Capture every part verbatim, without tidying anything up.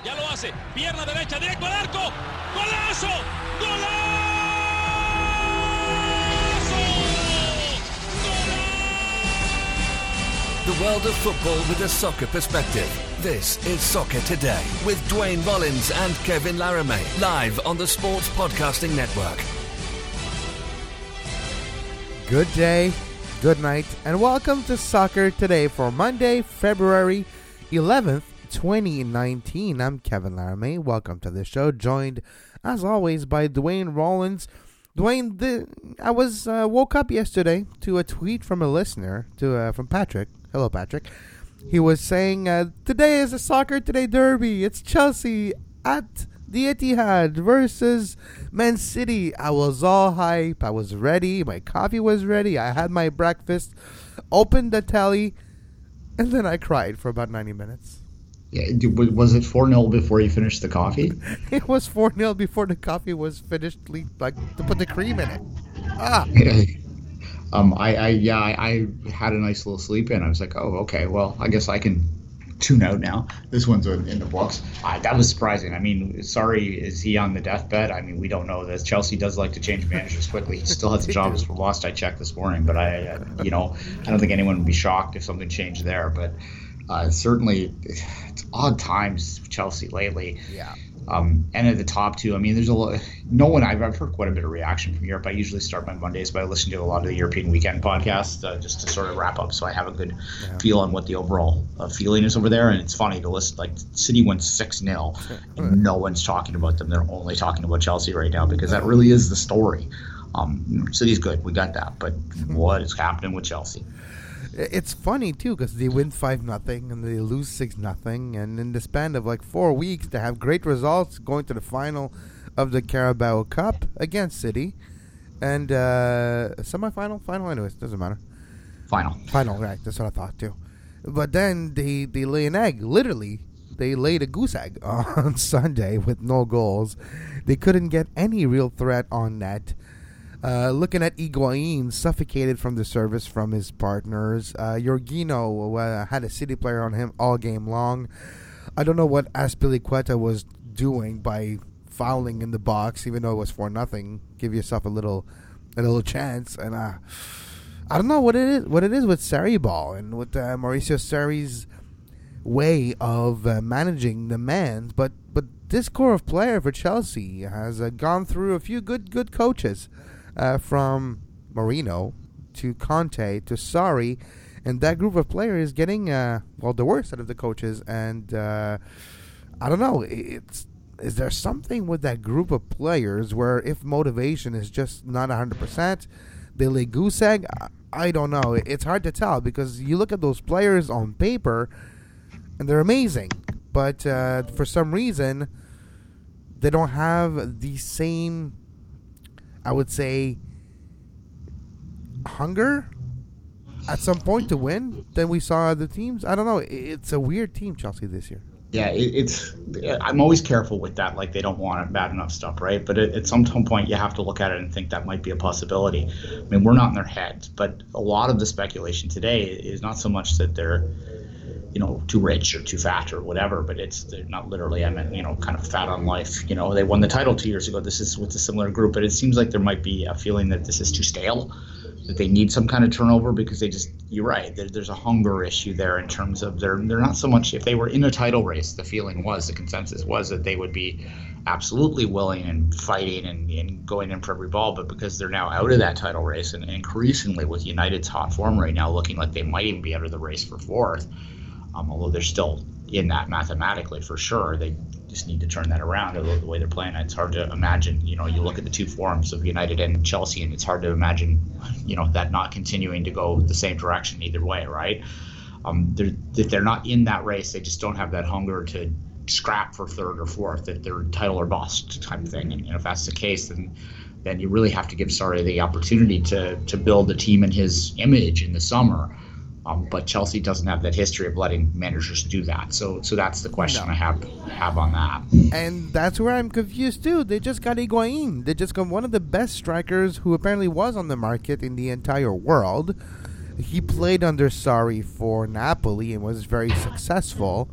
Ya lo hace. Pierna derecha, directo al arco. ¡Golazo! ¡Golazo! The world of football with a soccer perspective. This is Soccer Today with Dwayne Rollins and Kevin Laramie, live on the Sports Podcasting Network. Good day, good night, and welcome to Soccer Today for Monday, February eleventh, twenty nineteen. I'm Kevin Laramie. Welcome to the show, joined as always by Dwayne Rollins. Dwayne, the, I was uh, woke up yesterday to a tweet from a listener, to uh, from Patrick. Hello, Patrick. He was saying, uh, today is a Soccer Today derby. It's Chelsea at the Etihad versus Man City. I was all hype. I was ready. My coffee was ready. I had my breakfast, opened the telly, and then I cried for about ninety minutes. Yeah, was it four nil before you finished the coffee? It was four nil before the coffee was finished, like to put the cream in it. Ah. um, I, I yeah, I, I had a nice little sleep in. I was like, oh, okay, well, I guess I can tune out now. This one's in the books. Uh, that was surprising. I mean, sorry, is he on the deathbed? I mean, we don't know this. Chelsea does like to change managers quickly. He still has a job as lost. I checked this morning, but I, uh, you know, I don't think anyone would be shocked if something changed there. But uh, certainly, it's odd times with Chelsea lately. Yeah. Um, and at the top two, I mean, there's a lot. No one. I've, I've heard quite a bit of reaction from Europe. I usually start my Mondays by listening to a lot of the European weekend podcasts, uh, just to sort of wrap up, so I have a good yeah. feel on what the overall uh, feeling is over there. And it's funny to listen. Like, City went six nil, and no one's talking about them. They're only talking about Chelsea right now because that really is the story. Um, City's good, we got that, but what is happening with Chelsea? It's funny, too, because they win five nothing and they lose six nothing. And in the span of like four weeks, they have great results going to the final of the Carabao Cup against City. And uh, semi-final? Final? Anyways, doesn't matter. Final. Final, right. That's what I thought, too. But then they, they lay an egg. Literally, they laid a goose egg on Sunday with no goals. They couldn't get any real threat on net. Uh, looking at Higuain, suffocated from the service from his partners. Uh, Jorginho uh, had a City player on him all game long. I don't know what Azpilicueta was doing by fouling in the box, even though it was for nothing. Give yourself a little, a little chance. And uh, I don't know what it is. What it is with Sarri ball and with uh, Mauricio Sarri's way of uh, managing the man. But but this core of player for Chelsea has uh, gone through a few good good coaches. Uh, from Mourinho to Conte to Sarri, and that group of players is getting uh, well the worst out of the coaches. And uh, I don't know, it's is there something with that group of players where if motivation is just not one hundred percent, they lay goose egg? I, I don't know. It's hard to tell because you look at those players on paper and they're amazing, but uh, for some reason they don't have the same, I would say, hunger at some point to win than we saw other teams. I don't know. It's a weird team, Chelsea, this year. Yeah, it, it's. I'm always careful with that. Like, they don't want it bad enough stuff, right? But at, at some point, you have to look at it and think that might be a possibility. I mean, we're not in their heads, but a lot of the speculation today is not so much that they're, you know, too rich or too fat or whatever, but it's they're not literally, I mean, you know, kind of fat on life. You know, they won the title two years ago. This is with a similar group, but it seems like there might be a feeling that this is too stale, that they need some kind of turnover because they just, you're right, there, there's a hunger issue there in terms of they're, they're not so much, if they were in a title race, the feeling was, the consensus was that they would be absolutely willing and fighting and, and going in for every ball, but because they're now out of that title race and increasingly with United's hot form right now looking like they might even be out of the race for fourth, Um, although they're still in that mathematically for sure, they just need to turn that around. The way they're playing, it's hard to imagine. You know, you look at the two forms of United and Chelsea, and it's hard to imagine, you know, that not continuing to go the same direction either way, right? Um, they're, if they're not in that race, they just don't have that hunger to scrap for third or fourth, that they're title or bust type thing. And you know, if that's the case, then then you really have to give Sarri the opportunity to to build a team in his image in the summer. Um, but Chelsea doesn't have that history of letting managers do that. So so that's the question no. I have have on that. And that's where I'm confused too. They just got Higuain. They just got one of the best strikers who apparently was on the market in the entire world. He played under Sarri for Napoli and was very successful.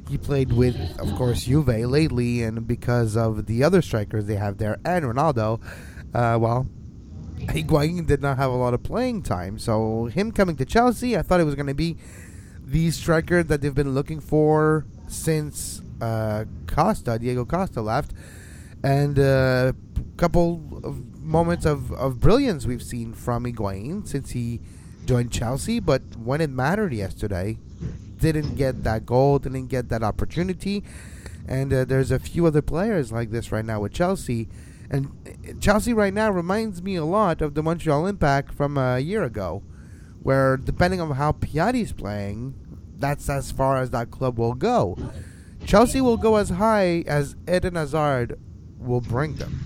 He played with, of course, Juve lately, and because of the other strikers they have there and Ronaldo, uh, well, Higuain did not have a lot of playing time. So him coming to Chelsea, I thought it was going to be the striker that they've been looking for since uh, Costa, Diego Costa left, and a uh, couple of moments of, of brilliance we've seen from Higuain since he joined Chelsea, but when it mattered yesterday, didn't get that goal, didn't get that opportunity. And uh, there's a few other players like this right now with Chelsea. And Chelsea right now reminds me a lot of the Montreal Impact from a year ago, where depending on how Piatti's playing, that's as far as that club will go. Chelsea will go as high as Eden Hazard will bring them.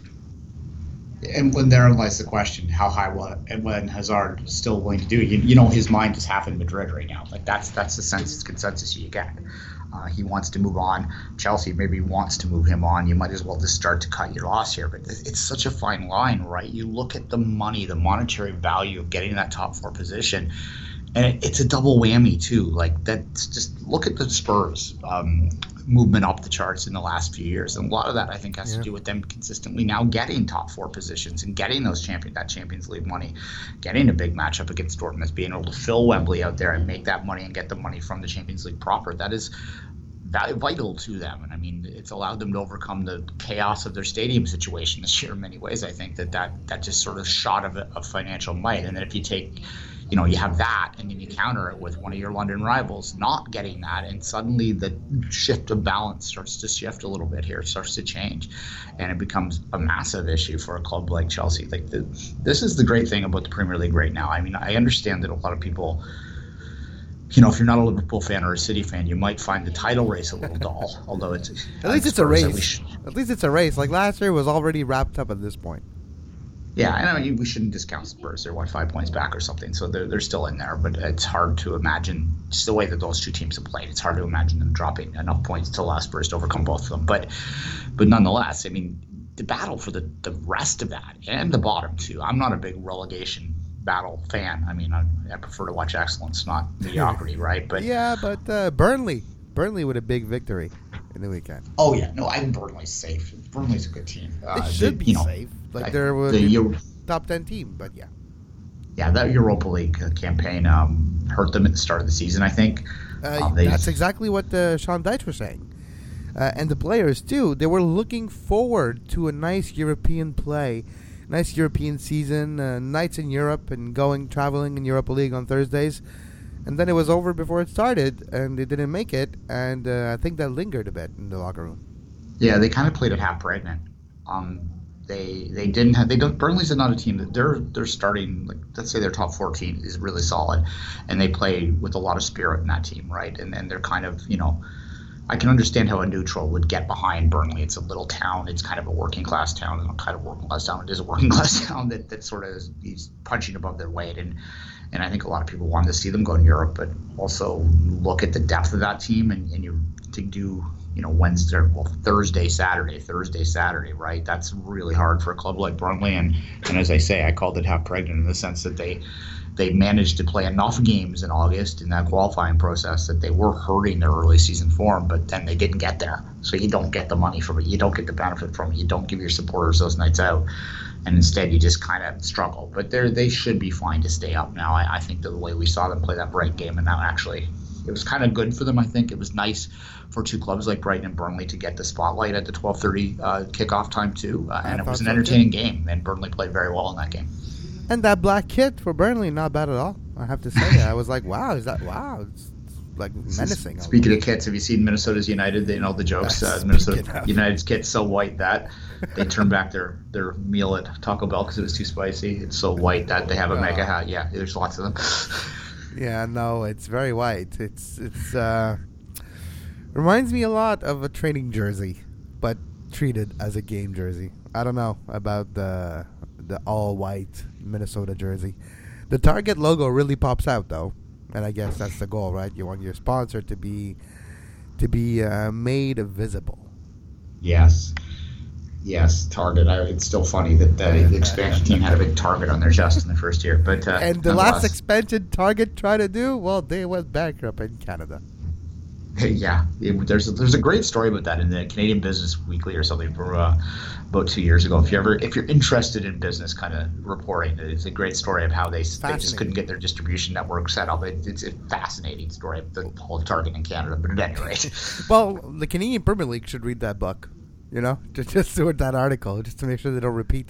And when therein lies the question, how high will and when Hazard is still willing to do it? You, you know, his mind is half in Madrid right now. Like that's that's the sense consensus you get. Uh, he wants to move on. Chelsea maybe wants to move him on. You might as well just start to cut your loss here. But it's such a fine line, right? You look at the money, the monetary value of getting that top four position, and it, it's a double whammy too. Like that's just look at the Spurs. Um, movement up the charts in the last few years, and a lot of that I think has yeah. to do with them consistently now getting top four positions and getting those champion that Champions League money, getting a big matchup against Dortmund, being able to fill Wembley out there and make that money and get the money from the Champions League proper. That is vital to them, and I mean it's allowed them to overcome the chaos of their stadium situation this year in many ways. I think that that, that just sort of shot of, of financial might, and then if you take you know, you have that, and then you counter it with one of your London rivals not getting that, and suddenly the shift of balance starts to shift a little bit here. It starts to change, and it becomes a massive issue for a club like Chelsea. Like the, this is the great thing about the Premier League right now. I mean, I understand that a lot of people, you know, if you're not a Liverpool fan or a City fan, you might find the title race a little dull. Although it's at least it's a race. At least it's a race. Like last year was already wrapped up at this point. Yeah, I know we shouldn't discount Spurs. They're what, five points back or something, so they're they're still in there. But it's hard to imagine just the way that those two teams have played. It's hard to imagine them dropping enough points to allow Spurs to overcome both of them. But but nonetheless, I mean, the battle for the, the rest of that and the bottom two. I'm not a big relegation battle fan. I mean, I, I prefer to watch excellence, not mediocrity, right? But yeah, but uh, Burnley, Burnley with a big victory in the weekend. Oh yeah, no, I think Burnley's safe. Burnley's a good team. Uh, they should they, be you know, safe. Like they're a the, Euro- top ten team, but yeah. Yeah, that Europa League campaign um, hurt them at the start of the season, I think. Uh, um, that's exactly what uh, Sean Dyche was saying. Uh, and the players, too. They were looking forward to a nice European play, nice European season, uh, nights in Europe and going, traveling in Europa League on Thursdays. And then it was over before it started, and they didn't make it. And uh, I think that lingered a bit in the locker room. Yeah, they kind of played it half pregnant. Um, they they didn't have they don't. Burnley's not a team that they're they're starting. Like let's say their top fourteen is really solid, and they play with a lot of spirit in that team, right? And and they're kind of you know. I can understand how a neutral would get behind Burnley. It's a little town. It's kind of a working class town. It's not kind of working class town. It is a working class town that, that sort of is, is punching above their weight. And and I think a lot of people wanted to see them go in Europe, but also look at the depth of that team and, and you to do you know Wednesday, well Thursday, Saturday, Thursday, Saturday, right? That's really hard for a club like Burnley. And and as I say, I called it half pregnant in the sense that they. They managed to play enough games in August in that qualifying process that they were hurting their early season form, but then they didn't get there. So you don't get the money from it. You don't get the benefit from it. You don't give your supporters those nights out. And instead you just kind of struggle. But they they should be fine to stay up now. I, I think the way we saw them play that Brighton game, and that actually it was kind of good for them, I think. It was nice for two clubs like Brighton and Burnley to get the spotlight at the twelve thirty uh, kickoff time too. Uh, and it was an entertaining so game, and Burnley played very well in that game. And that black kit for Burnley, not bad at all. I have to say, I was like, "Wow, is that wow?" It's, it's like menacing. Speaking of kits, have you seen Minnesota's United? They know the jokes. Uh, Minnesota of. United's kit's so white that they turned back their, their meal at Taco Bell because it was too spicy. It's so white that they have a uh, mega hat. Yeah, there's lots of them. Yeah, no, it's very white. It's it's uh, reminds me a lot of a training jersey, but treated as a game jersey. I don't know about the the all white Minnesota jersey. The Target logo really pops out though, and I guess that's the goal, right? You want your sponsor to be to be uh, made visible. Yes, yes, Target. I, it's still funny that the, the expansion team had a big Target on their chest in the first year, but uh, and the last expansion Target tried to do, well, they went bankrupt in Canada. Yeah, it, there's a, there's a great story about that in the Canadian Business Weekly or something from uh, about two years ago. If you ever if you're interested in business kind of reporting, it's a great story of how they, they just couldn't get their distribution network set up. It, it's a fascinating story of the whole Target in Canada. But at any rate, well, the Canadian Premier League should read that book. You know, just just do that article just to make sure they don't repeat.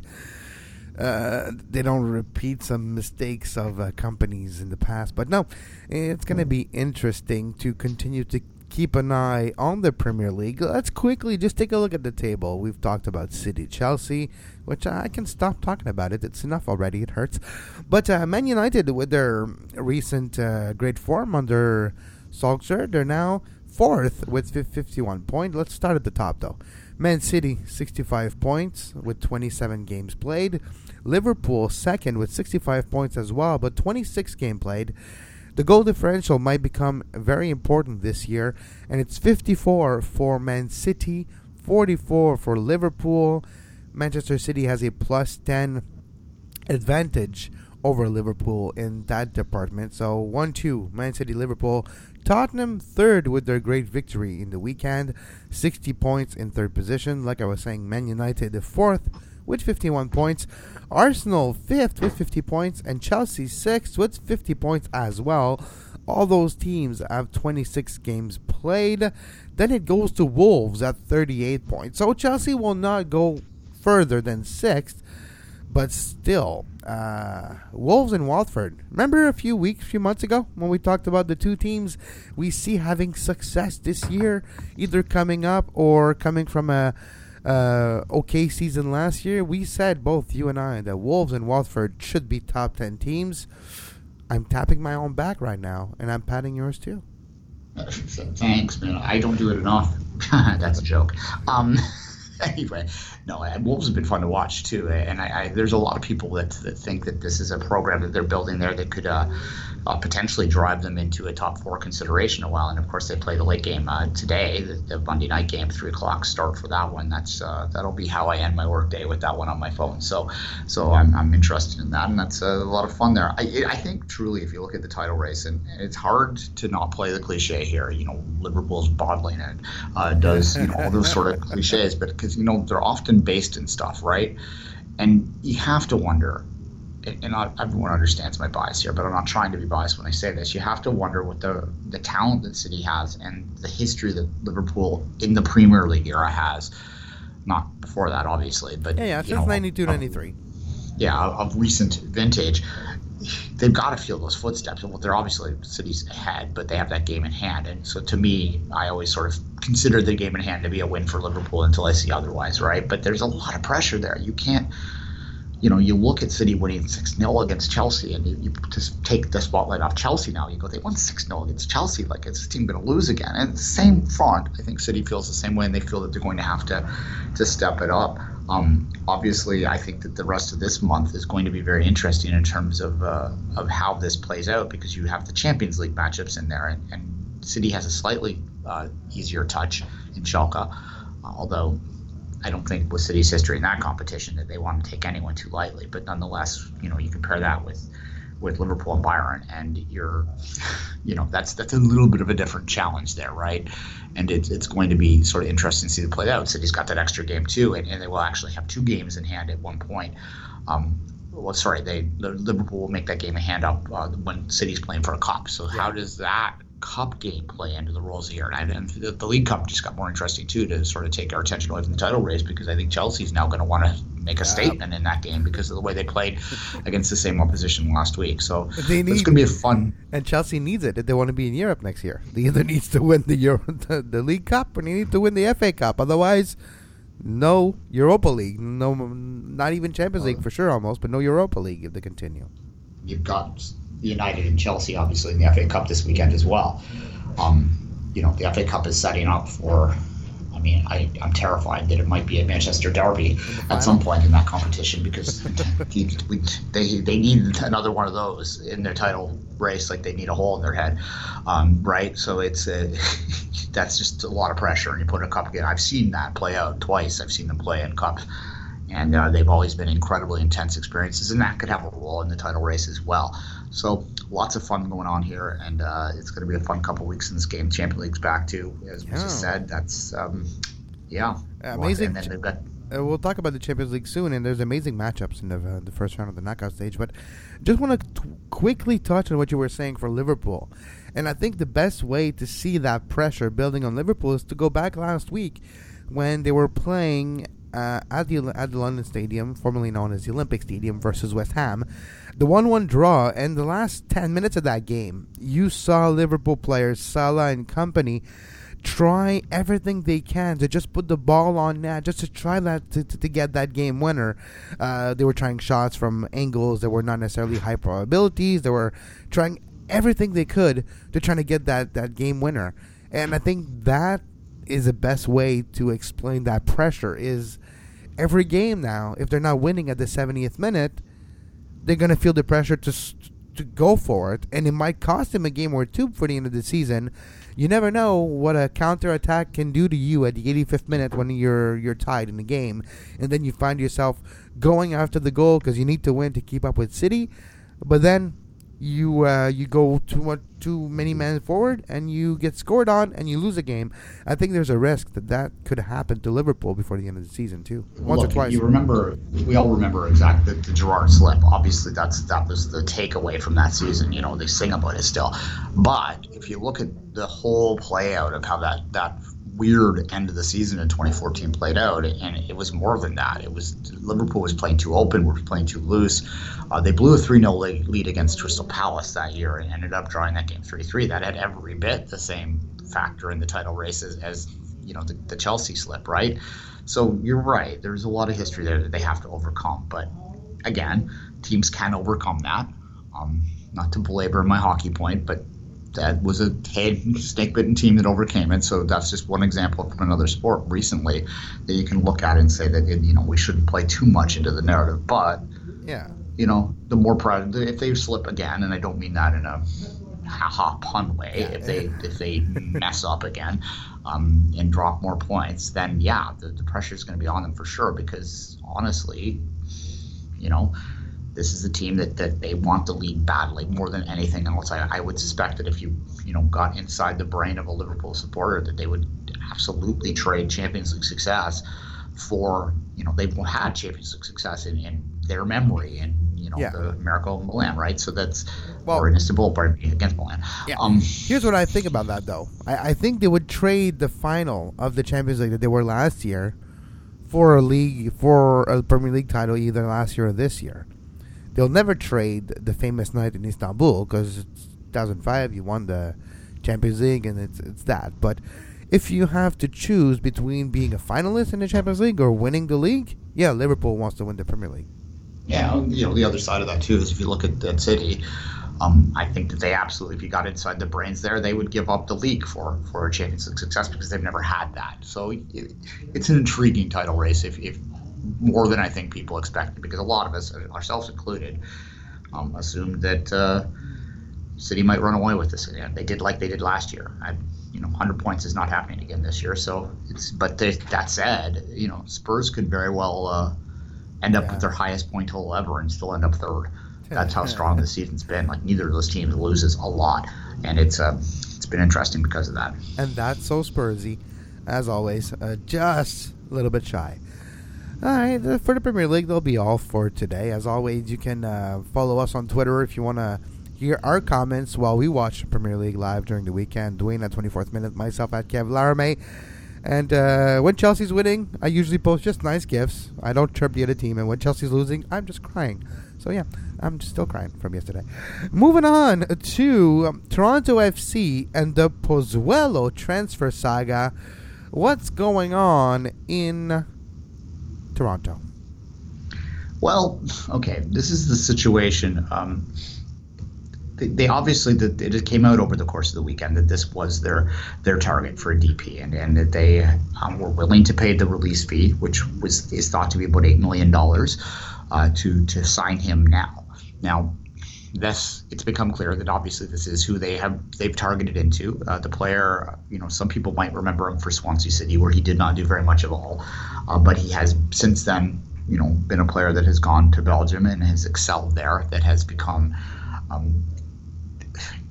Uh, they don't repeat some mistakes of uh, companies in the past. But no, it's going to be interesting to continue to keep an eye on the Premier League. Let's quickly just take a look at the table. We've talked about City, Chelsea, which I can stop talking about it. It's enough already. It hurts. But uh, Man United, with their recent uh, great form under Solskjaer, they're now fourth with fifty-one points. Let's start at the top, though. Man City, sixty-five points with twenty-seven games played. Liverpool, second with sixty-five points as well, but twenty-six games played. The goal differential might become very important this year, and it's fifty-four for Man City, forty-four for Liverpool. Manchester City has a plus ten advantage over Liverpool in that department. So one two, Man City, Liverpool. Tottenham third with their great victory in the weekend, sixty points in third position. Like I was saying, Man United fourth with fifty-one points. Arsenal fifth with fifty points, and Chelsea sixth with fifty points as well. All those teams have twenty-six games played. Then it goes to Wolves at thirty-eight points. So Chelsea will not go further than sixth, but still, uh, Wolves and Watford. Remember a few weeks, few months ago when we talked about the two teams we see having success this year, either coming up or coming from a uh, okay season last year? We said, both you and I, that Wolves and Watford should be top ten teams. I'm tapping my own back right now, and I'm patting yours too. Thanks, man. I don't do it enough. That's a joke. Um, anyway, no, Wolves have been fun to watch too, and I, I, there's a lot of people that, that think that this is a program that they're building there that could uh, uh, potentially drive them into a top four consideration a while. And of course, they play the late game uh, today, the, the Monday night game, three o'clock start for that one. That's uh, that'll be how I end my work day, with that one on my phone. So, so I'm I'm interested in that, and that's a lot of fun there. I I think truly, if you look at the title race, and, and it's hard to not play the cliche here. You know, Liverpool's bottling it, uh, does you know all those sort of cliches, but because you know they're often based in stuff, right? And you have to wonder, and not everyone understands my bias here, but I'm not trying to be biased when I say this. You have to wonder what the the talent that City has and the history that Liverpool in the Premier League era has. Not before that, obviously, but yeah, yeah, since ninety-two ninety-three. Yeah, of recent vintage. They've got to feel those footsteps. Well, they're obviously City's ahead, but they have that game in hand. And so to me, I always sort of consider the game in hand to be a win for Liverpool until I see otherwise, right? But there's a lot of pressure there. You can't, you know, you look at City winning six nil against Chelsea, and you, you just take the spotlight off Chelsea now. You go, they won six nil against Chelsea. Like, is this team going to lose again? And the same front, I think City feels the same way, and they feel that they're going to have to, to step it up. Um, obviously, I think that the rest of this month is going to be very interesting in terms of uh, of how this plays out, because you have the Champions League matchups in there, and, and City has a slightly uh, easier touch in Schalke, uh, although I don't think with City's history in that competition that they want to take anyone too lightly. But nonetheless, you know, you compare that with with Liverpool and Bayern, and you're, you know, that's that's a little bit of a different challenge there, right? And it's it's going to be sort of interesting to see it play out. City's got that extra game too, and, and they will actually have two games in hand at one point. Um, well, sorry, they Liverpool will make that game in hand up uh, when City's playing for a cup. So how does that cup game play into the roles here? And, and the, the League Cup just got more interesting too, to sort of take our attention away from the title race, because I think Chelsea's now going to want to make a statement in that game because of the way they played against the same opposition last week. So they need, it's going to be a fun. And Chelsea needs it if they want to be in Europe next year. They either needs to win the Euro, the, the League Cup, or they need to win the F A Cup. Otherwise, no Europa League, no, not even Champions League for sure, almost, but no Europa League if they continue. You've got United and Chelsea, obviously, in the F A Cup this weekend as well. Um, you know, the F A Cup is setting up for. I mean, I, I'm terrified that it might be a Manchester derby at some point in that competition, because we, they they need another one of those in their title race, like they need a hole in their head, um, right? So it's a, that's just a lot of pressure, and you put a cup again. I've seen that play out twice. I've seen them play in cups, and uh, they've always been incredibly intense experiences, and that could have a role in the title race as well. So lots of fun going on here, and uh, it's going to be a fun couple weeks in this game. Champions League's back too, as we yeah. just said. That's um, yeah, amazing. And then they've got. Uh, we'll talk about the Champions League soon, and there's amazing matchups in the uh, the first round of the knockout stage. But just want to t- quickly touch on what you were saying for Liverpool, and I think the best way to see that pressure building on Liverpool is to go back last week when they were playing uh, at the at the London Stadium, formerly known as the Olympic Stadium, versus West Ham. The one one draw, and the last ten minutes of that game, you saw Liverpool players, Salah and company, try everything they can to just put the ball on net, just to try that to, to, to get that game winner. Uh, they were trying shots from angles that were not necessarily high probabilities. They were trying everything they could to try to get that, that game winner. And I think that is the best way to explain that pressure is every game now, if they're not winning at the seventieth minute, they're going to feel the pressure to to go for it. And it might cost them a game or two for the end of the season. You never know what a counterattack can do to you at the eighty-fifth minute when you're you're tied in the game, and then you find yourself going after the goal because you need to win to keep up with City, but then you uh, you go too much too many men forward and you get scored on and you lose a game. I think there's a risk that that could happen to Liverpool before the end of the season too, once Look, or twice. You remember, we all remember exactly the, the Gerrard slip. Obviously, that's that was the takeaway from that season. You know, they sing about it still. But if you look at the whole play out of how that that weird end of the season in twenty fourteen played out, and it was more than that. It was Liverpool was playing too open, were playing too loose. Uh, they blew a three nil lead against Crystal Palace that year and ended up drawing that game three three. That had every bit the same factor in the title race as, as you know, the, the Chelsea slip, right? So you're right. There's a lot of history there that they have to overcome. But again, teams can overcome that. Um, not to belabor my hockey point, but that was a head snake-bitten team that overcame it. So that's just one example from another sport recently that you can look at and say that, you know, we shouldn't play too much into the narrative. But, yeah, you know, the more proud if they slip again, and I don't mean that in a ha-ha pun way, yeah, if they if they mess up again um, and drop more points, then yeah, the, the pressure is going to be on them for sure. Because honestly, you know, this is a team that, that they want the league badly more than anything else. I, I would suspect that if you you know got inside the brain of a Liverpool supporter, that they would absolutely trade Champions League success for, you know, they've had Champions League success in, in their memory, and you know, yeah. the miracle of Milan, right? So that's well, or in Istanbul, pardon me, against Milan. Yeah. Um, Here's what I think about that, though. I, I think they would trade the final of the Champions League that they were last year for a league for a Premier League title either last year or this year. They'll never trade the famous night in Istanbul because it's two thousand five. You won the Champions League, and it's it's that. But if you have to choose between being a finalist in the Champions League or winning the league, yeah, Liverpool wants to win the Premier League. Yeah, you know, the other side of that too is if you look at, at City, um, I think that they absolutely, if you got inside the brains there, they would give up the league for, for a Champions League success because they've never had that. So it, it's an intriguing title race, if, if more than I think people expected, because a lot of us, ourselves included, um, assumed that uh, City might run away with this again. They did like they did last year. I, you know, one hundred points is not happening again this year. So it's, but they, that said, you know, Spurs could very well uh, end up yeah. with their highest point total ever and still end up third. That's how strong the season's been. Like, neither of those teams loses a lot, and it's uh, it's been interesting because of that. And that's so Spursy, as always, uh, just a little bit shy. All right, for the Premier League, they'll be all for today. As always, you can uh, follow us on Twitter if you want to hear our comments while we watch the Premier League live during the weekend. Dwayne at twenty-fourth minute, myself at Kev Laramie. And uh, when Chelsea's winning, I usually post just nice gifs. I don't chirp the other team. And when Chelsea's losing, I'm just crying. So, yeah, I'm still crying from yesterday. Moving on to um, Toronto F C and the Pozuelo transfer saga. What's going on in Toronto? Well, okay, this is the situation. Um, they, they obviously, that it came out over the course of the weekend that this was their their target for a D P, and, and that they um, were willing to pay the release fee, which was is thought to be about eight million dollars, uh, to to sign him now. Now, this it's become clear that obviously this is who they have they've targeted into. Uh, the player, you know, some people might remember him for Swansea City, where he did not do very much at all, uh, but he has since then, you know, been a player that has gone to Belgium and has excelled there. That has become, um,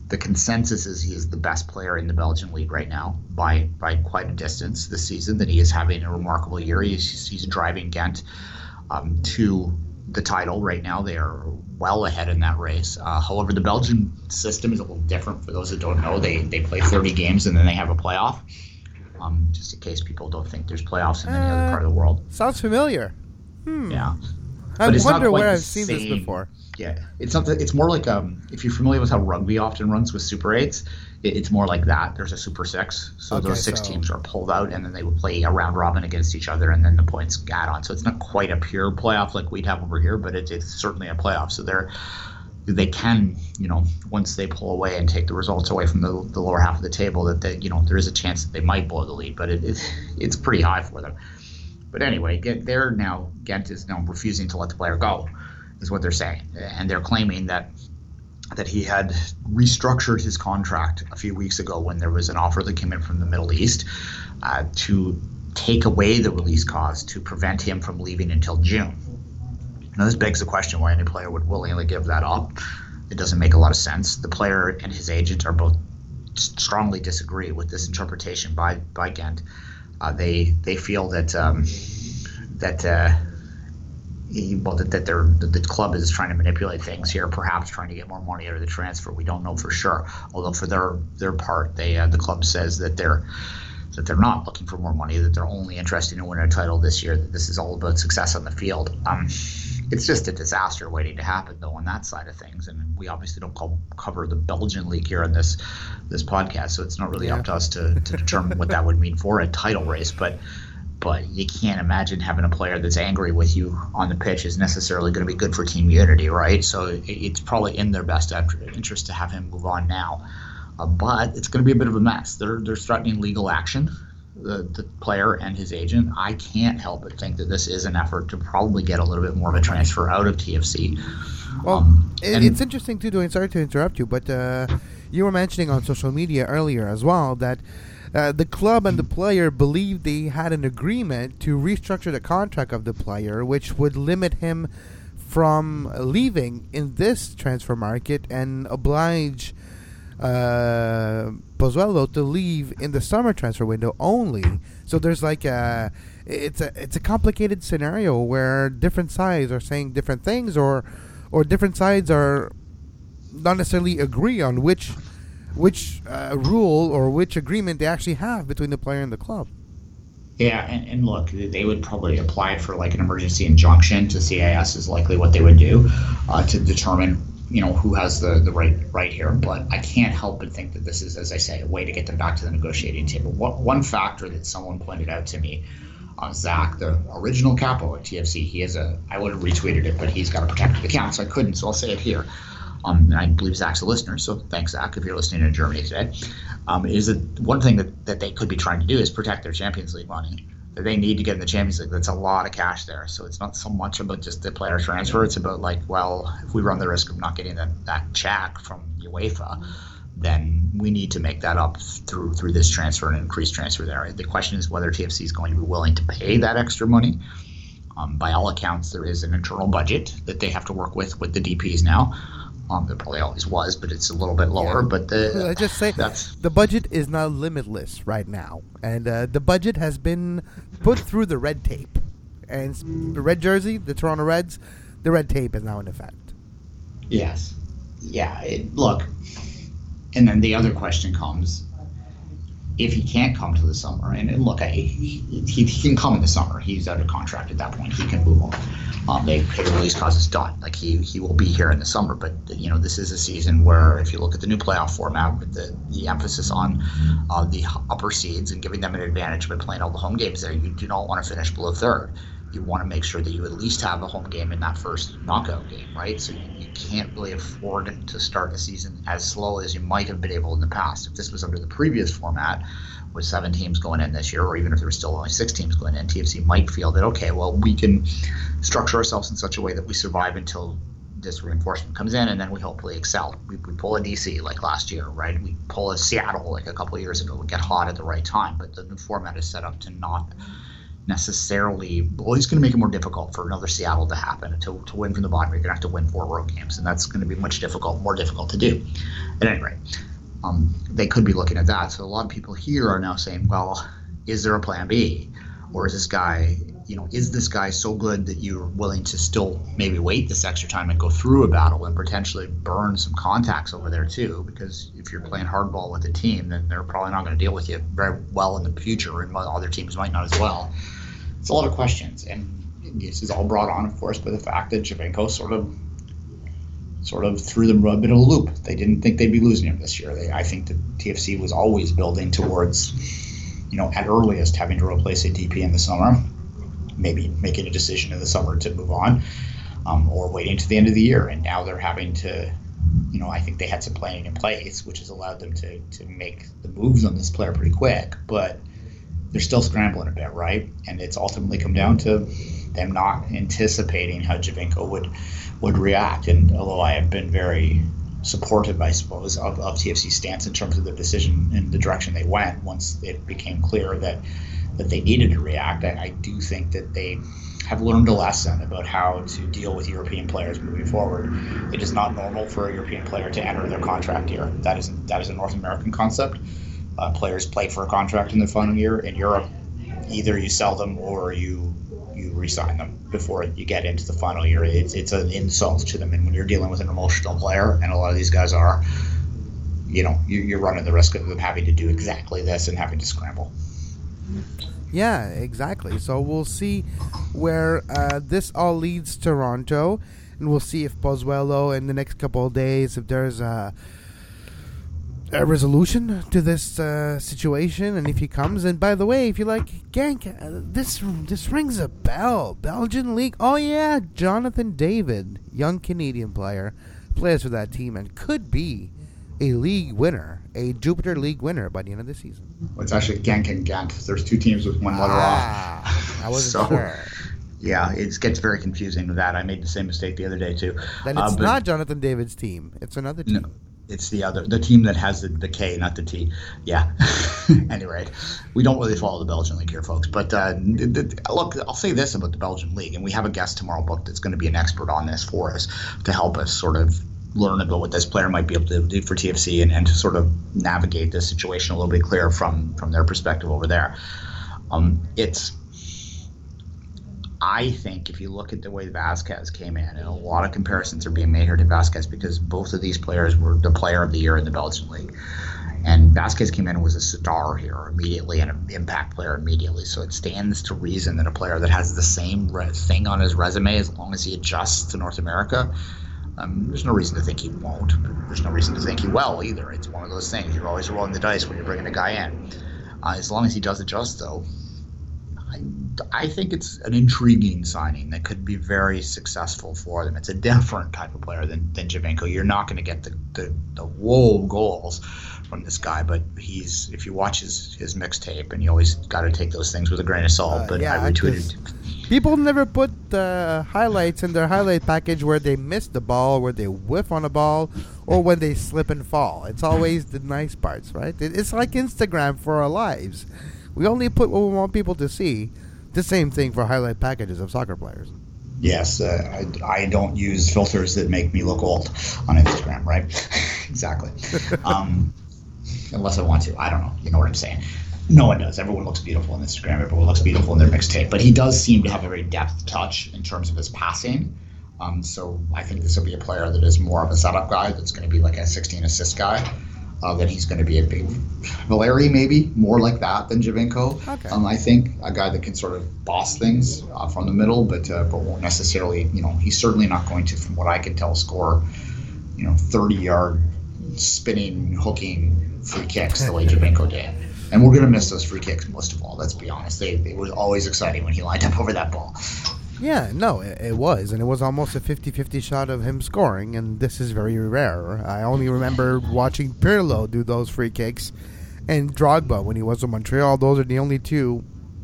the consensus is he is the best player in the Belgian league right now by by quite a distance this season. That he is having a remarkable year. He's he's driving Ghent um, to the title right now. They are well ahead in that race. Uh, however, the Belgian system is a little different. For those that don't know, they they play thirty games and then they have a playoff. Um, just in case people don't think there's playoffs in any uh, other part of the world. Sounds familiar. Hmm. Yeah. I But it's wonder not quite where the I've seen this same- before. Yeah, it's not. It's more like um, if you're familiar with how rugby often runs with Super Eights, it, it's more like that. There's a Super Six, so Okay, those six so- teams are pulled out, and then they would play a round robin against each other, and then the points add on. So it's not quite a pure playoff like we'd have over here, but it, it's certainly a playoff. So they're they can, you know, once they pull away and take the results away from the, the lower half of the table, that they, you know, there is a chance that they might blow the lead, but it, it it's pretty high for them. But anyway, get, they're now Ghent is now refusing to let the player go, is what they're saying, and they're claiming that that he had restructured his contract a few weeks ago when there was an offer that came in from the Middle East uh, to take away the release clause to prevent him from leaving until June. Now, this begs the question why any player would willingly give that up. It doesn't make a lot of sense. The player and his agent are both strongly disagree with this interpretation by by Ghent. Uh, they they feel that um, that uh, he, well that, that they're that the club is trying to manipulate things here, perhaps trying to get more money out of the transfer. We don't know for sure. Although for their their part, they uh, the club says that they're that they're not looking for more money, that they're only interested in winning a title this year. That this is all about success on the field. Um, It's just a disaster waiting to happen, though, on that side of things. And we obviously don't co- cover the Belgian league here on this this podcast, so it's not really Yeah. up to us to, to determine what that would mean for a title race. But but you can't imagine having a player that's angry with you on the pitch is necessarily going to be good for team unity, right? So it, it's probably in their best interest to have him move on now. Uh, but it's going to be a bit of a mess. They're they're threatening legal action. The, the player and his agent. I can't help but think that this is an effort to probably get a little bit more of a transfer out of T F C. Well, Um, it, and- it's interesting too, Dwayne. Sorry to interrupt you, but uh, you were mentioning on social media earlier as well that uh, the club and the player believed they had an agreement to restructure the contract of the player, which would limit him from leaving in this transfer market and oblige uh, Pozuelo to leave in the summer transfer window only. So there's like a it's a it's a complicated scenario where different sides are saying different things, or or different sides are not necessarily agree on which which uh, rule or which agreement they actually have between the player and the club. Yeah, and, and look, they would probably apply for like an emergency injunction to C I S is likely what they would do uh, to determine, you know, who has the, the right right here. But I can't help but think that this is, as I say, a way to get them back to the negotiating table. One, one factor that someone pointed out to me, uh, Zach, the original capo at T F C, he has a, I would have retweeted it, but he's got a protected account, so I couldn't, so I'll say it here. Um, and I believe Zach's a listener, so thanks, Zach, if you're listening in Germany today. Um, is that one thing that, that they could be trying to do is protect their Champions League money that they need to get in the Champions League. That's a lot of cash there. So it's not so much about just the player transfer. It's about like, well, if we run the risk of not getting that, that check from UEFA, then we need to make that up through through this transfer and increased transfer there. The question is whether T F C is going to be willing to pay that extra money. Um, by all accounts, there is an internal budget that they have to work with with the D Ps now. Um, there probably always was, but it's a little bit lower. Yeah. But the, I just say that's the budget is not limitless right now, and uh, the budget has been put through the red tape. And the red jersey, the Toronto Reds, the red tape is now in effect. yes, yeah. It, look, and then the other question comes: if he can't come to the summer, and, and look, I, he, he he can come in the summer. He's out of contract at that point. He can move on. Um, they pay the release clause is done. Like he he will be here in the summer. But you know, this is a season where if you look at the new playoff format with the, the emphasis on uh, the upper seeds and giving them an advantage by playing all the home games there, you do not want to finish below third. You want to make sure that you at least have a home game in that first knockout game, right? So you, you can't really afford to start a season as slow as you might have been able in the past. If this was under the previous format, with seven teams going in this year, or even if there were still only six teams going in, T F C might feel that, okay, well, we can structure ourselves in such a way that we survive until this reinforcement comes in, and then we hopefully excel. We, we pull a D C like last year, right? We pull a Seattle like a couple of years ago. We get hot at the right time, but the new format is set up to not necessarily, well, he's going to make it more difficult for another Seattle to happen. To, to win from the bottom, you're going to have to win four road games, and that's going to be much difficult, more difficult to do. At any rate, um, they could be looking at that. So a lot of people here are now saying, well, is there a plan B? Or is this guy, you know, is this guy so good that you're willing to still maybe wait this extra time and go through a battle and potentially burn some contacts over there too? Because if you're playing hardball with a team, then they're probably not going to deal with you very well in the future, and other teams might not as well. It's a lot of questions, and this is all brought on, of course, by the fact that Giovinco sort of sort of threw them a bit of a loop. They didn't think they'd be losing him this year. They, I think the T F C was always building towards, you know, at earliest having to replace a D P in the summer, maybe making a decision in the summer to move on, um, or waiting to the end of the year. And now they're having to, you know, I think they had some planning in place, which has allowed them to to make the moves on this player pretty quick, but they're still scrambling a bit, right? And it's ultimately come down to them not anticipating how Giovinco would would react. And although I have been very supportive, I suppose, of, of T F C's stance in terms of the decision and the direction they went once it became clear that that they needed to react, I, I do think that they have learned a lesson about how to deal with European players moving forward. It is not normal for a European player to enter their contract year. That is that is a North American concept. Uh, players play for a contract in their final year. In Europe, either you sell them or you you re-sign them before you get into the final year. It's it's an insult to them. And when you're dealing with an emotional player, and a lot of these guys are, you know, you're running the risk of them having to do exactly this and having to scramble. Yeah, exactly. So we'll see where uh, this all leads Toronto, and we'll see if Pozuelo in the next couple of days, if there's a, a resolution to this uh, situation, and if he comes. And by the way, if you like, Gank, uh, this this rings a bell. Belgian League. Oh yeah, Jonathan David, young Canadian player, plays for that team and could be a league winner, a Jupiter League winner by the end of the season. Well, it's actually Genk and Ghent. There's two teams with one letter ah, off. I wasn't so, sure. Yeah, it gets very confusing with that. I made the same mistake the other day too. Then it's uh, but, not Jonathan David's team. It's another team. No, it's the other, the team that has the, the K, not the T. Yeah. Anyway, we don't really follow the Belgian League here, folks. But uh, the, the, look, I'll say this about the Belgian League, and we have a guest tomorrow booked that's going to be an expert on this for us to help us sort of learn about what this player might be able to do for T F C and, and to sort of navigate this situation a little bit clearer from, from their perspective over there. Um, it's, I think if you look at the way Vasquez came in, and a lot of comparisons are being made here to Vasquez because both of these players were the player of the year in the Belgian League. And Vasquez came in and was a star here immediately and an impact player immediately. So it stands to reason that a player that has the same re- thing on his resume, as long as he adjusts to North America, Um, there's no reason to think he won't. There's no reason to think he will either. It's one of those things. You're always rolling the dice when you're bringing a guy in. Uh, as long as he does adjust, though, I, I think it's an intriguing signing that could be very successful for them. It's a different type of player than, than Giovinco. You're not going to get the, the, the whoa goals from this guy, but he's, if you watch his, his mixtape, and you always got to take those things with a grain of salt, Uh, but yeah, I retweeted. People never put the highlights in their highlight package where they miss the ball, where they whiff on a ball, or when they slip and fall. It's always the nice parts, right? It's like Instagram for our lives. We only put what we want people to see. The same thing for highlight packages of soccer players. Yes, uh, I, I don't use filters that make me look old on Instagram, right? Exactly. Um, unless I want to. I don't know. You know what I'm saying. No one does. Everyone looks beautiful on Instagram. Everyone looks beautiful in their mixtape. But he does seem to have a very depth touch in terms of his passing. Um, so I think this will be a player that is more of a setup guy that's going to be like a sixteen assist guy. Uh, then he's going to be a big Valeri, maybe more like that than Giovinco. Okay. Um, I think a guy that can sort of boss things uh, from the middle, but uh, but won't necessarily. You know, he's certainly not going to, from what I can tell, score, you know, thirty yard spinning, hooking free kicks the way Giovinco did. And we're going to miss those free kicks most of all. Let's be honest. They, it was always exciting when he lined up over that ball. Yeah, no, it, it was. And it was almost a fifty-fifty shot of him scoring. And this is very rare. I only remember watching Pirlo do those free kicks. And Drogba when he was in Montreal. Those are the only two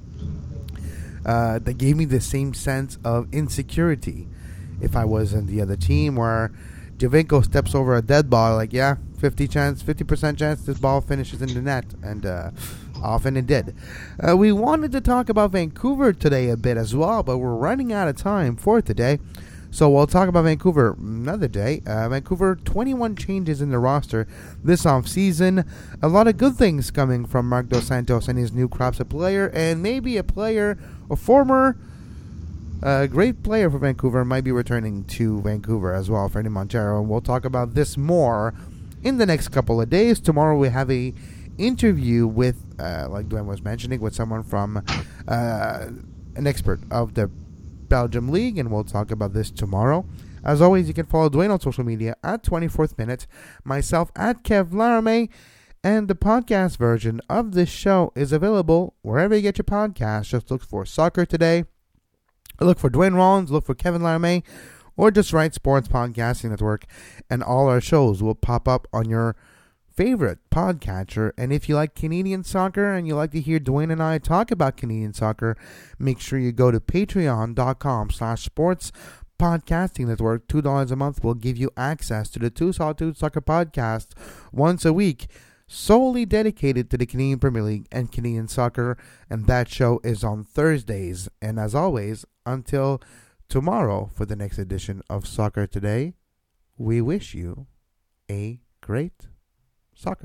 uh, that gave me the same sense of insecurity. If I was in the other team where Giovinco steps over a dead ball, like, yeah, fifty chance, fifty percent chance this ball finishes in the net. And uh, Often it did. Uh, we wanted to talk about Vancouver today a bit as well, but we're running out of time for today. So we'll talk about Vancouver another day. Uh, Vancouver, twenty-one changes in the roster this offseason. A lot of good things coming from Marc Dos Santos and his new crops of player, and maybe a player, a former uh, great player for Vancouver might be returning to Vancouver as well, Freddie Montero. And we'll talk about this more in the next couple of days. Tomorrow we have a interview with, uh, like Dwayne was mentioning, with someone from uh, an expert of the Belgium League, and we'll talk about this tomorrow. As always, you can follow Dwayne on social media at twenty-fourth Minute, myself at Kev Laramie, and the podcast version of this show is available wherever you get your podcasts. Just look for Soccer Today, look for Dwayne Rollins, look for Kevin Laramie, or just write Sports Podcasting Network, and all our shows will pop up on your favorite podcatcher. And if you like Canadian soccer and you like to hear Dwayne and I talk about Canadian soccer, make sure you go to patreon.com slash sports podcasting network. two dollars a month will give you access to the Two Solitude Soccer podcast once a week, solely dedicated to the Canadian Premier League and Canadian soccer, and that show is on Thursdays. And as always, until tomorrow for the next edition of Soccer Today, we wish you a great soccer.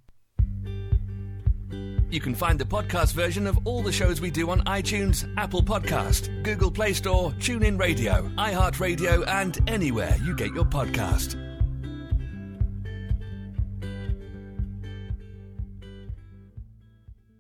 You can find the podcast version of all the shows we do on iTunes, Apple Podcast, Google Play Store, TuneIn Radio, iHeartRadio, and anywhere you get your podcast.